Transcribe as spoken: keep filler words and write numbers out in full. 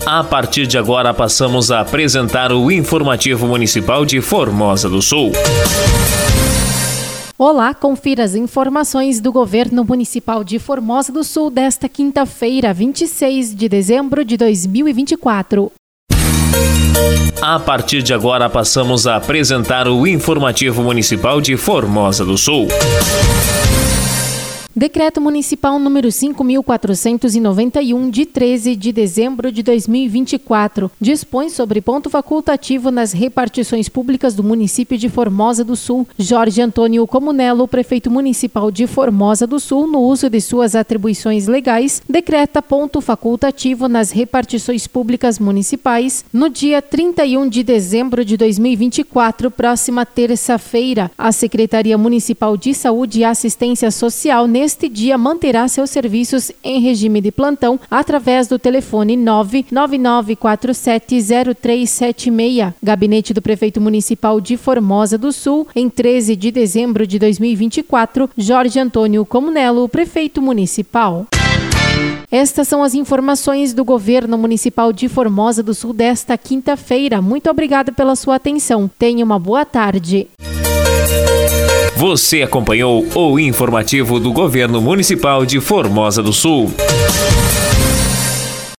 A partir de agora passamos a apresentar o Informativo Municipal de Formosa do Sul. Olá, confira as informações do Governo Municipal de Formosa do Sul desta quinta-feira, vinte e seis de dezembro de dois mil e vinte e quatro. A partir de agora passamos a apresentar o Informativo Municipal de Formosa do Sul. Decreto Municipal número cinco mil quatrocentos e noventa e um, de treze de dezembro de dois mil e vinte e quatro, dispõe sobre ponto facultativo nas repartições públicas do município de Formosa do Sul. Jorge Antônio Comunello, prefeito municipal de Formosa do Sul, no uso de suas atribuições legais, decreta ponto facultativo nas repartições públicas municipais no dia trinta e um de dezembro de dois mil e vinte e quatro, próxima terça-feira. A Secretaria Municipal de Saúde e Assistência Social, neste dia, manterá seus serviços em regime de plantão através do telefone nove nove nove quatro sete zero três sete seis. Gabinete do Prefeito Municipal de Formosa do Sul, em treze de dezembro de dois mil e vinte e quatro, Jorge Antônio Comunello, Prefeito Municipal. Estas são as informações do Governo Municipal de Formosa do Sul desta quinta-feira. Muito obrigada pela sua atenção. Tenha uma boa tarde. Você acompanhou o Informativo do Governo Municipal de Formosa do Sul.